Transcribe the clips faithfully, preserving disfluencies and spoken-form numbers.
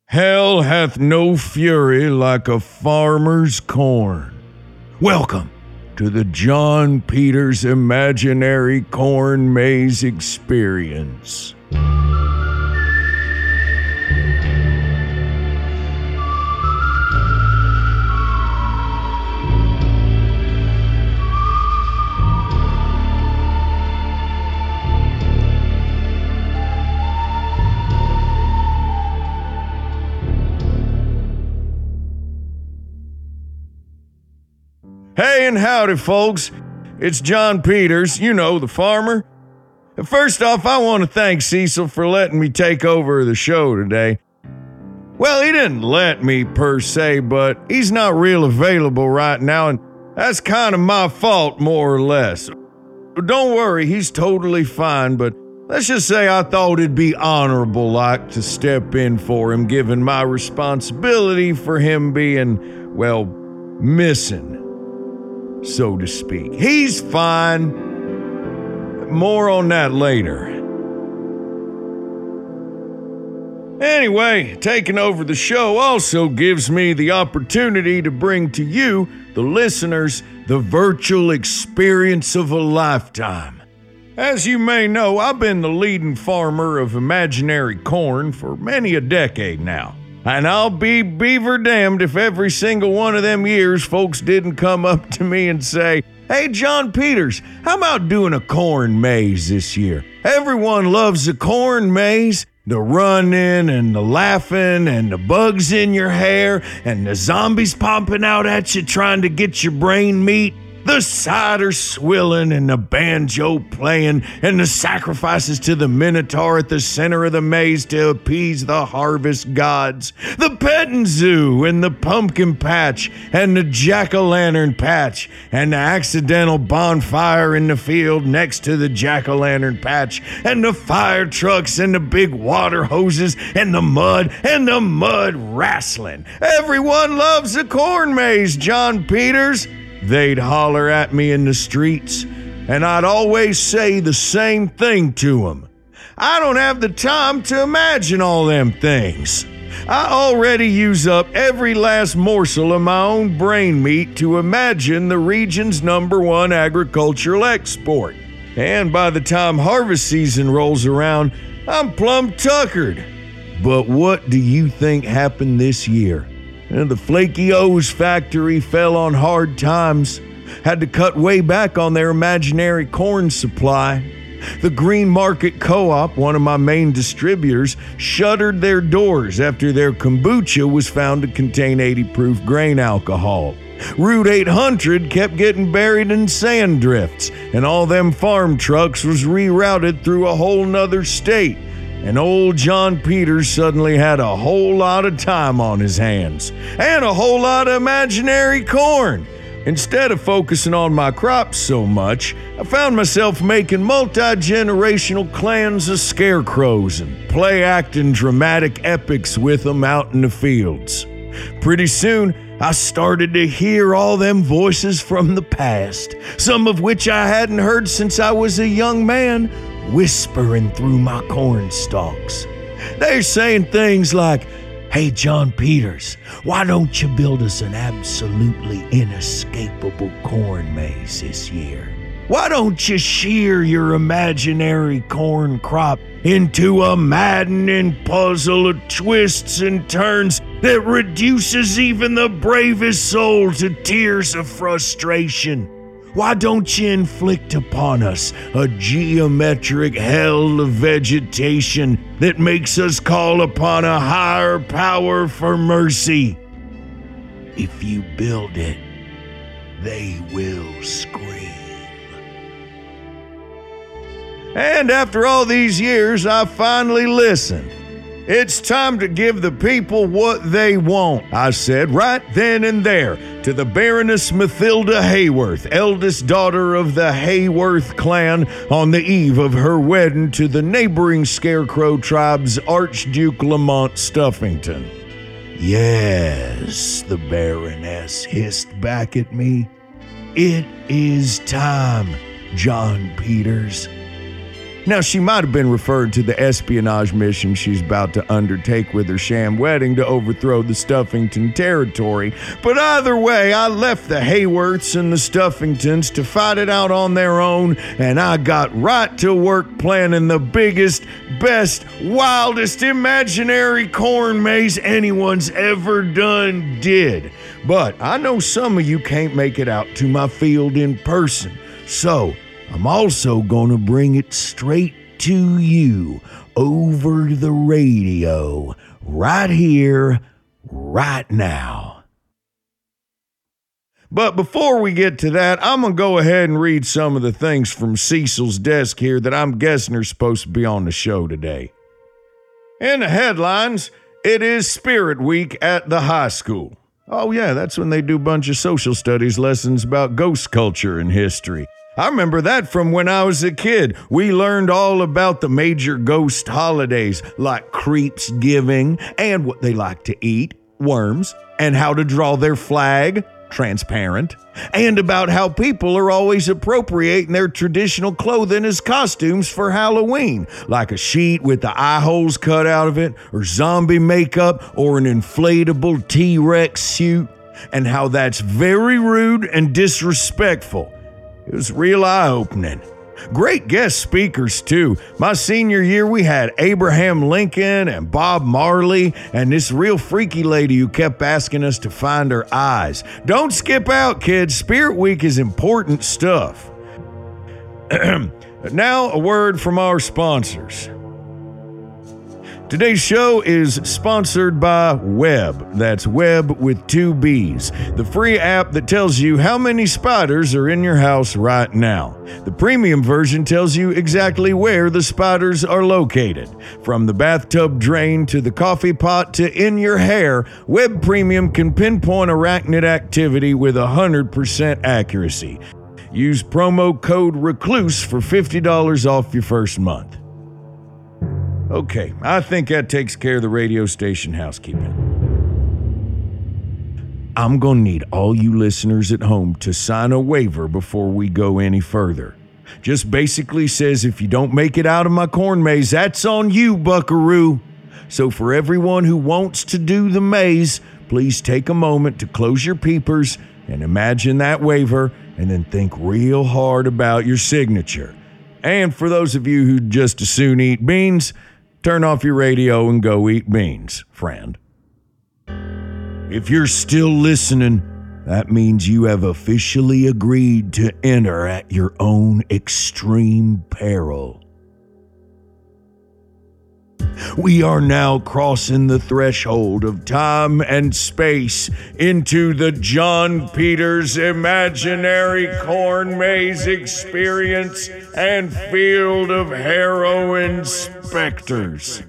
Hell hath no fury like a farmer's corn. Welcome to the John Peters Imaginary Corn Maze Experience. Hey and howdy, folks. It's John Peters, you know, the farmer. First off, I want to thank Cecil for letting me take over the show today. Well, he didn't let me per se, but he's not real available right now, and that's kind of my fault, more or less. Don't worry, he's totally fine, but let's just say I thought it'd be honorable like to step in for him, given my responsibility for him being, well, missing, so to speak. He's fine. More on that later. Anyway, taking over the show also gives me the opportunity to bring to you, the listeners, the virtual experience of a lifetime. As you may know, I've been the leading farmer of imaginary corn for many a decade now. And I'll be beaver damned if every single one of them years folks didn't come up to me and say, "Hey, John Peters, how about doing a corn maze this year? Everyone loves a corn maze. The running and the laughing and the bugs in your hair and the zombies popping out at you trying to get your brain meat. The cider swilling and the banjo playing and the sacrifices to the Minotaur at the center of the maze to appease the harvest gods. The petting zoo and the pumpkin patch and the jack-o'-lantern patch and the accidental bonfire in the field next to the jack-o'-lantern patch and the fire trucks and the big water hoses and the mud and the mud wrestling. Everyone loves a corn maze, John Peters." They'd holler at me in the streets, and I'd always say the same thing to them. I don't have the time to imagine all them things. I already use up every last morsel of my own brain meat to imagine the region's number one agricultural export. And by the time harvest season rolls around, I'm plumb tuckered. But what do you think happened this year? And the Flaky O's factory fell on hard times, had to cut way back on their imaginary corn supply. The Green Market Co-op, one of my main distributors, shuttered their doors after their kombucha was found to contain eighty proof grain alcohol. Route eight hundred kept getting buried in sand drifts, and all them farm trucks was rerouted through a whole nother state. And old John Peters suddenly had a whole lot of time on his hands, and a whole lot of imaginary corn. Instead of focusing on my crops so much, I found myself making multi-generational clans of scarecrows and play-acting dramatic epics with them out in the fields. Pretty soon, I started to hear all them voices from the past, some of which I hadn't heard since I was a young man, whispering through my corn stalks. They're saying things like, "Hey, John Peters, why don't you build us an absolutely inescapable corn maze this year? Why don't you shear your imaginary corn crop into a maddening puzzle of twists and turns that reduces even the bravest soul to tears of frustration? Why don't you inflict upon us a geometric hell of vegetation that makes us call upon a higher power for mercy? If you build it, they will scream." And after all these years, I finally listened. "It's time to give the people what they want," I said right then and there to the Baroness Mathilda Hayworth, eldest daughter of the Hayworth clan, on the eve of her wedding to the neighboring Scarecrow tribe's Archduke Lamont Stuffington. "Yes," the Baroness hissed back at me. "It is time, John Peters. Now, she might have been referred to the espionage mission she's about to undertake with her sham wedding to overthrow the Stuffington territory, but either way, I left the Hayworths and the Stuffingtons to fight it out on their own, and I got right to work planning the biggest, best, wildest imaginary corn maze anyone's ever done did. But I know some of you can't make it out to my field in person, so I'm also gonna bring it straight to you over the radio, right here, right now. But before we get to that, I'm gonna go ahead and read some of the things from Cecil's desk here that I'm guessing are supposed to be on the show today. In the headlines, it is Spirit Week at the high school. Oh yeah, that's when they do a bunch of social studies lessons about ghost culture and history. I remember that from when I was a kid. We learned all about the major ghost holidays like Creepsgiving and what they like to eat, worms, and how to draw their flag, transparent, and about how people are always appropriating their traditional clothing as costumes for Halloween, like a sheet with the eye holes cut out of it, or zombie makeup, or an inflatable T-Rex suit, and how that's very rude and disrespectful. It was real eye-opening. Great guest speakers, too. My senior year, we had Abraham Lincoln and Bob Marley and this real freaky lady who kept asking us to find her eyes. Don't skip out, kids. Spirit Week is important stuff. Now, a word from our sponsors. Today's show is sponsored by Web. That's Web with two B's, the free app that tells you how many spiders are in your house right now. The premium version tells you exactly where the spiders are located. From the bathtub drain to the coffee pot to in your hair, Web Premium can pinpoint arachnid activity with one hundred percent accuracy. Use promo code RECLUSE for fifty dollars off your first month. Okay, I think that takes care of the radio station housekeeping. I'm gonna need all you listeners at home to sign a waiver before we go any further. Just basically says if you don't make it out of my corn maze, that's on you, buckaroo. So for everyone who wants to do the maze, please take a moment to close your peepers and imagine that waiver, and then think real hard about your signature. And for those of you who just as soon eat beans, turn off your radio and go eat beans, friend. If you're still listening, that means you have officially agreed to enter at your own extreme peril. We are now crossing the threshold of time and space into the John Peters Imaginary Corn Maze Experience and Field of Heroin Specters.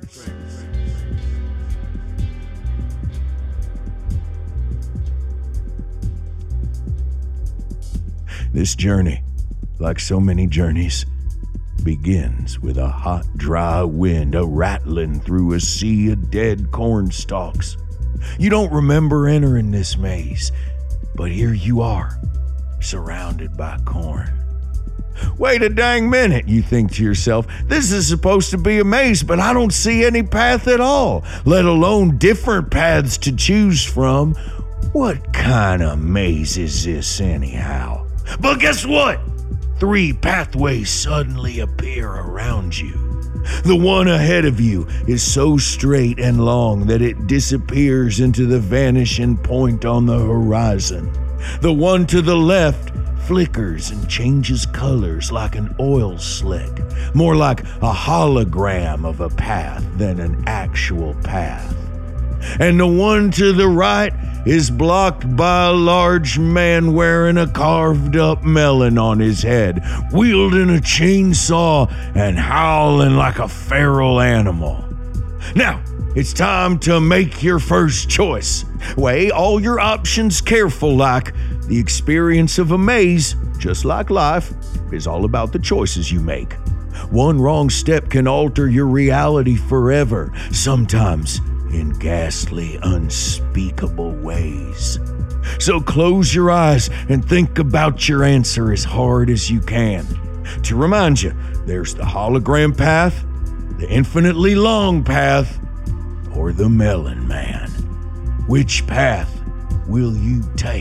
This journey, like so many journeys, begins with a hot, dry wind a-rattling through a sea of dead corn stalks. You don't remember entering this maze, but here you are, surrounded by corn. Wait a dang minute, you think to yourself. This is supposed to be a maze, but I don't see any path at all, let alone different paths to choose from. What kind of maze is this anyhow? But guess what? Three pathways suddenly appear around you. The one ahead of you is so straight and long that it disappears into the vanishing point on the horizon. The one to the left flickers and changes colors like an oil slick, more like a hologram of a path than an actual path. And the one to the right is blocked by a large man wearing a carved-up melon on his head, wielding a chainsaw and howling like a feral animal. Now, it's time to make your first choice. Weigh all your options careful like. The experience of a maze, just like life, is all about the choices you make. One wrong step can alter your reality forever, sometimes in ghastly, unspeakable ways. So close your eyes and think about your answer as hard as you can. To remind you, There's the hologram path, the infinitely long path, or the Melon Man. Which path will you take?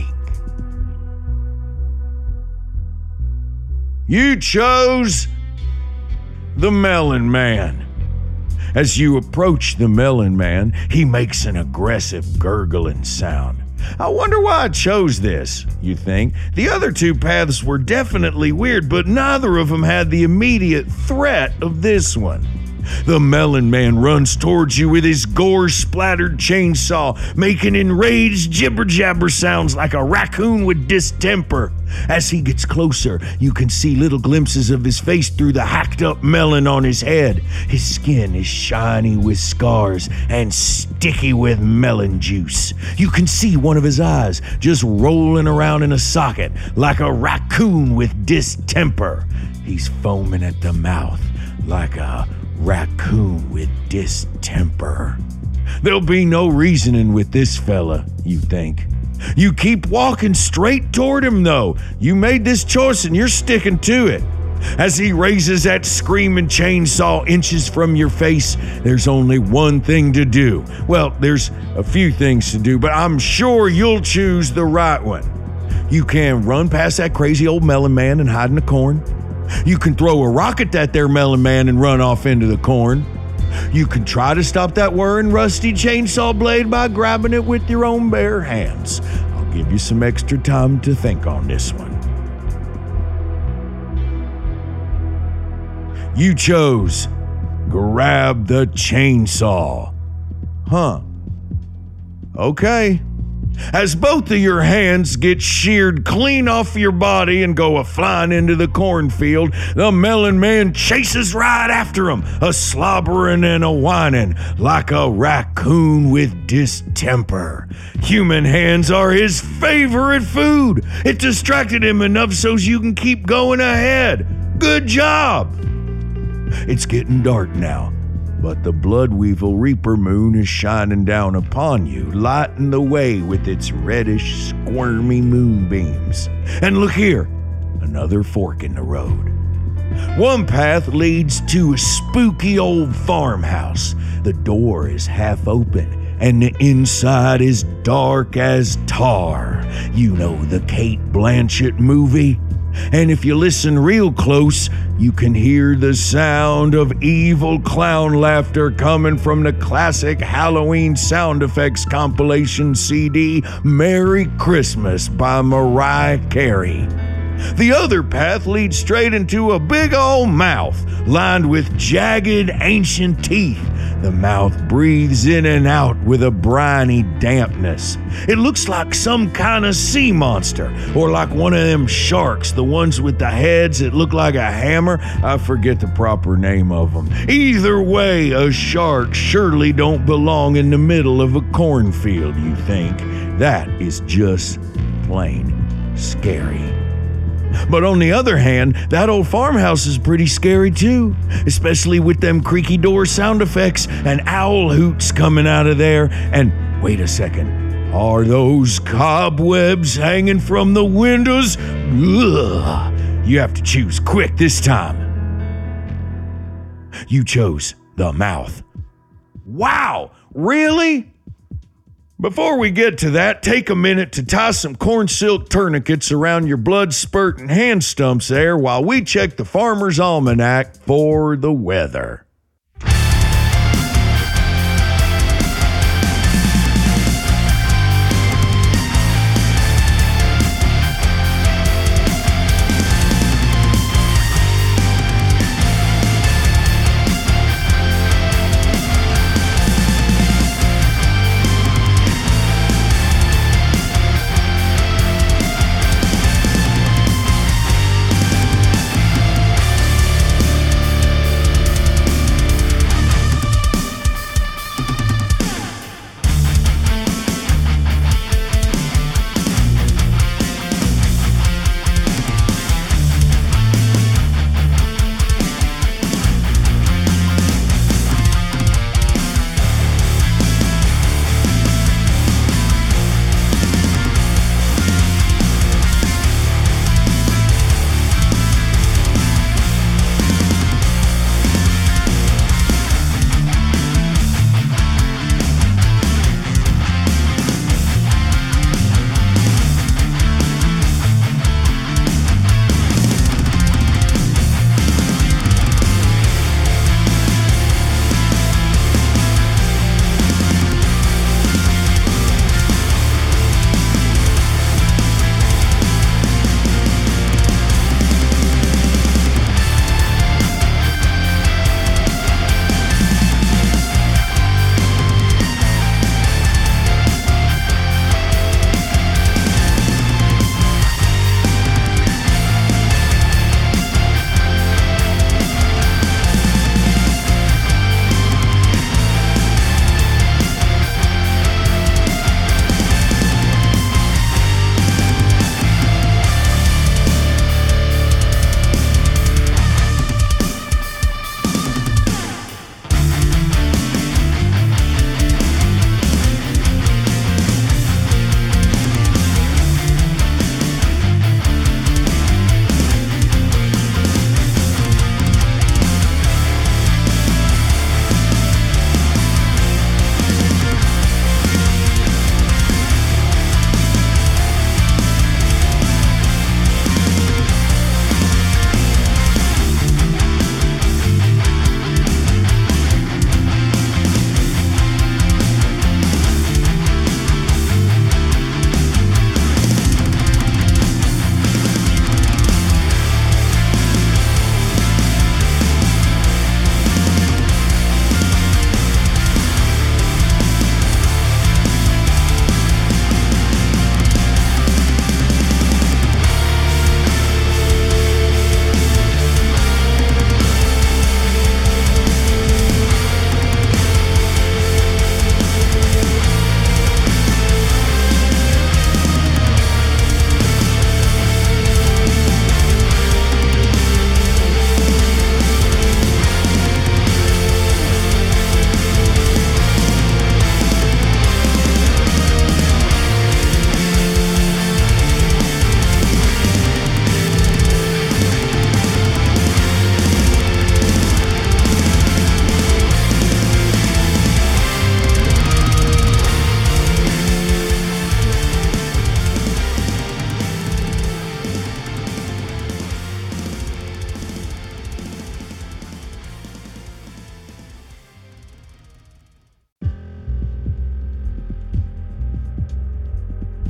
You chose the Melon Man. As you approach the Melon Man, he makes an aggressive gurgling sound. I wonder why I chose this, you think? The other two paths were definitely weird, but neither of them had the immediate threat of this one. The Melon Man runs towards you with his gore-splattered chainsaw, making enraged jibber-jabber sounds like a raccoon with distemper. As he gets closer, you can see little glimpses of his face through the hacked-up melon on his head. His skin is shiny with scars and sticky with melon juice. You can see one of his eyes just rolling around in a socket like a raccoon with distemper. He's foaming at the mouth like a raccoon with distemper. There'll be no reasoning with this fella, you think. You keep walking straight toward him, though. You made this choice and you're sticking to it. As he raises that screaming chainsaw inches from your face, there's only one thing to do. Well, there's a few things to do, but I'm sure you'll choose the right one. You can run past that crazy old Melon Man and hide in the corn. You can throw a rock at that there Melon Man and run off into the corn. You can try to stop that whirring rusty chainsaw blade by grabbing it with your own bare hands. I'll give you some extra time to think on this one. You chose grab the chainsaw. Huh. Okay. As both of your hands get sheared clean off your body and go a-flying into the cornfield, the Melon Man chases right after him, a slobbering and a whining like a raccoon with distemper. Human hands are his favorite food. It distracted him enough so you can keep going ahead. Good job! It's getting dark now, but the Bloodweevil Reaper moon is shining down upon you, lighting the way with its reddish, squirmy moonbeams. And look here, another fork in the road. One path leads to a spooky old farmhouse. The door is half open, and the inside is dark as tar. You know the Cate Blanchett movie? And if you listen real close, you can hear the sound of evil clown laughter coming from the classic Halloween sound effects compilation C D, Merry Christmas by Mariah Carey. The other path leads straight into a big old mouth lined with jagged ancient teeth. The mouth breathes in and out with a briny dampness. It looks like some kind of sea monster, or like one of them sharks, the ones with the heads that look like a hammer. I forget the proper name of them. Either way, a shark surely don't belong in the middle of a cornfield, you think. That is just plain scary. But on the other hand, that old farmhouse is pretty scary too, especially with them creaky door sound effects and owl hoots coming out of there. And wait a second, are those cobwebs hanging from the windows? Ugh. You have to choose quick this time. You chose the mouth. Wow, really? Before we get to that, take a minute to tie some corn silk tourniquets around your blood-spurting hand stumps there while we check the Farmer's Almanac for the weather.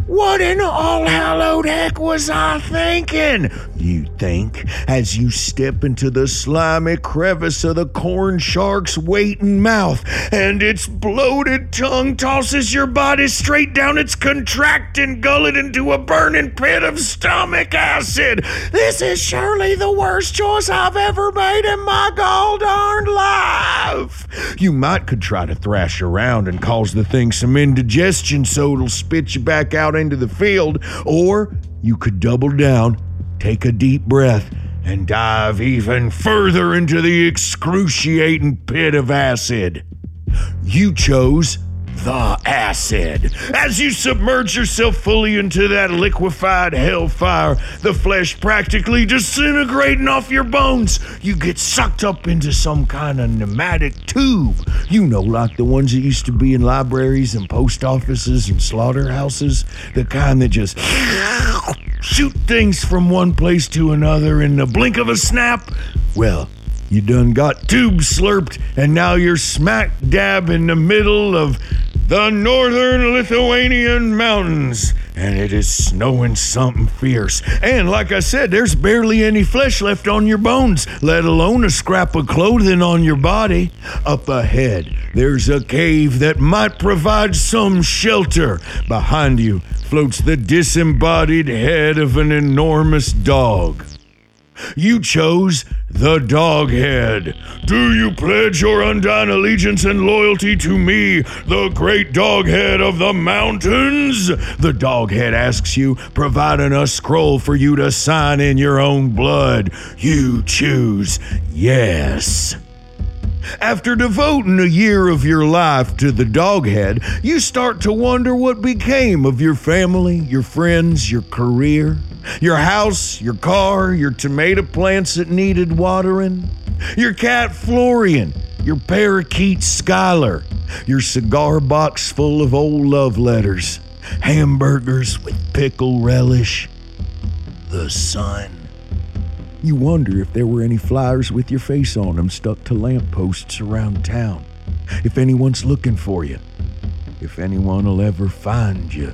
What in all hallowed heck was I thinking? You think, as you step into the slimy crevice of the corn shark's waiting mouth, and its bloated tongue tosses your body straight down its contracting gullet into a burning pit of stomach acid. This is surely the worst choice I've ever made in my gall-darned life. You might could try to thrash around and cause the thing some indigestion so it'll spit you back out into the field, or you could double down, take a deep breath, and dive even further into the excruciating pit of acid. You chose the acid. As you submerge yourself fully into that liquefied hellfire, the flesh practically disintegrating off your bones, you get sucked up into some kind of pneumatic tube. You know, like the ones that used to be in libraries and post offices and slaughterhouses, the kind that just shoot things from one place to another in the blink of a snap. Well, you done got tube slurped, and now you're smack dab in the middle of the northern Lithuanian mountains, and it is snowing something fierce. And like I said, there's barely any flesh left on your bones, let alone a scrap of clothing on your body. Up ahead, there's a cave that might provide some shelter. Behind you floats the disembodied head of an enormous dog. You chose the Doghead. Do you pledge your undying allegiance and loyalty to me, the great Doghead of the mountains? The Doghead asks you, providing a scroll for you to sign in your own blood. You choose yes. After devoting a year of your life to the Doghead, you start to wonder what became of your family, your friends, your career, your house, your car, your tomato plants that needed watering, your cat Florian, your parakeet Skylar, your cigar box full of old love letters, hamburgers with pickle relish, the sun. You wonder if there were any flyers with your face on them stuck to lampposts around town, if anyone's looking for you, if anyone will ever find you.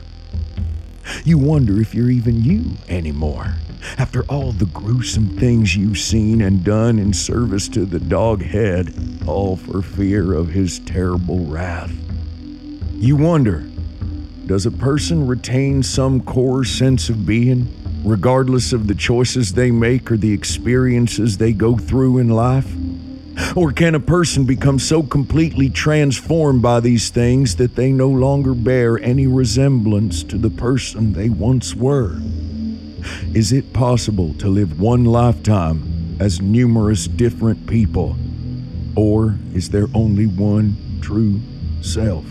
You wonder if you're even you anymore, after all the gruesome things you've seen and done in service to the Doghead, all for fear of his terrible wrath. You wonder, does a person retain some core sense of being, regardless of the choices they make or the experiences they go through in life? Or can a person become so completely transformed by these things that they no longer bear any resemblance to the person they once were? Is it possible to live one lifetime as numerous different people? Or is there only one true self?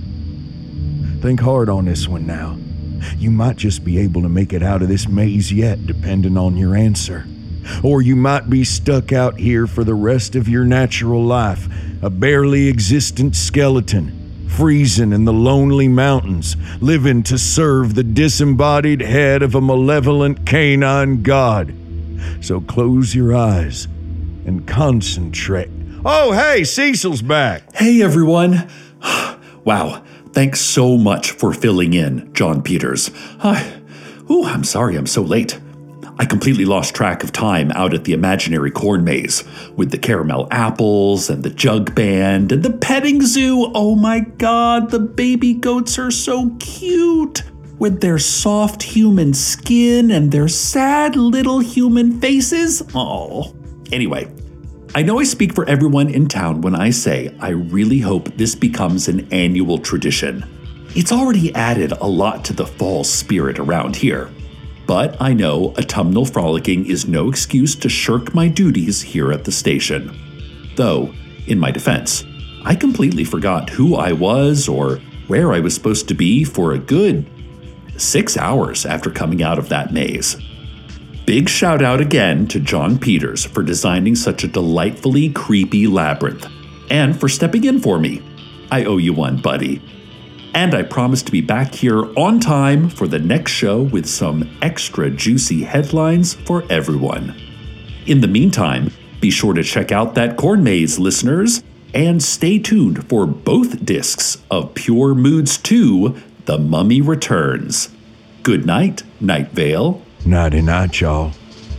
Think hard on this one now. You might just be able to make it out of this maze yet, depending on your answer. Or you might be stuck out here for the rest of your natural life, a barely existent skeleton, freezing in the lonely mountains, living to serve the disembodied head of a malevolent canine god. So close your eyes and concentrate. Oh, hey, Cecil's back. Hey, everyone. Wow. Thanks so much for filling in, John Peters. I, ooh, I'm sorry I'm so late. I completely lost track of time out at the imaginary corn maze, with the caramel apples and the jug band and the petting zoo. Oh my god, the baby goats are so cute, with their soft human skin and their sad little human faces. Oh. Anyway, I know I speak for everyone in town when I say I really hope this becomes an annual tradition. It's already added a lot to the fall spirit around here. But I know autumnal frolicking is no excuse to shirk my duties here at the station. Though, in my defense, I completely forgot who I was or where I was supposed to be for a good six hours after coming out of that maze. Big shout out again to John Peters for designing such a delightfully creepy labyrinth, and for stepping in for me. I owe you one, buddy. And I promise to be back here on time for the next show with some extra juicy headlines for everyone. In the meantime, be sure to check out that corn maze, listeners, and stay tuned for both discs of Pure Moods two, The Mummy Returns. Good night, Night Vale. Nighty night, y'all.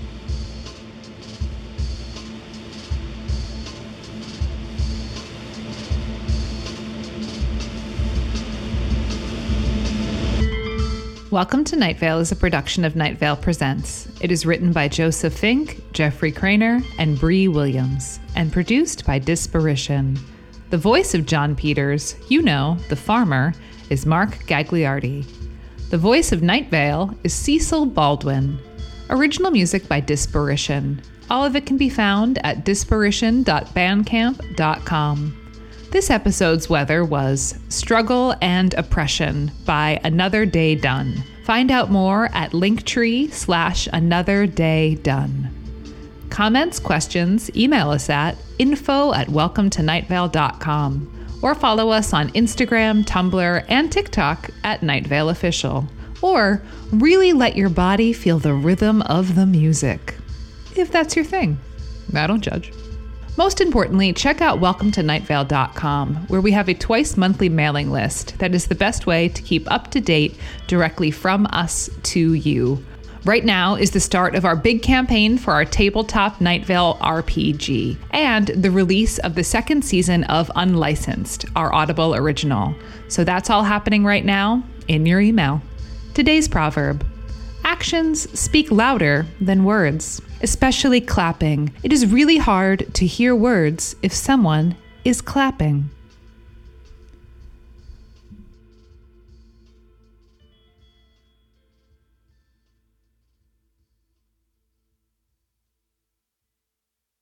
Welcome to Night Vale is a production of Night Vale Presents. It is written by Joseph Fink, Jeffrey Craner, and Bree Williams, and produced by Disparition. The voice of John Peters, you know, the farmer, is Mark Gagliardi. The voice of Night Vale is Cecil Baldwin. Original music by Disparition. All of it can be found at disparition dot bandcamp dot com. This episode's weather was Struggle and Oppression by Another Day Done. Find out more at linktree slash another day done. Comments, questions, email us at info at welcome to night vale dot com or follow us on Instagram, Tumblr, and TikTok at Night Vale Official. Or really let your body feel the rhythm of the music. If that's your thing. I don't judge. Most importantly, check out welcome to night vale dot com, where we have a twice monthly mailing list that is the best way to keep up to date directly from us to you. Right now is the start of our big campaign for our tabletop Night Vale R P G and the release of the second season of Unlicensed, our Audible original. So that's all happening right now in your email. Today's proverb: actions speak louder than words, especially clapping. It is really hard to hear words if someone is clapping.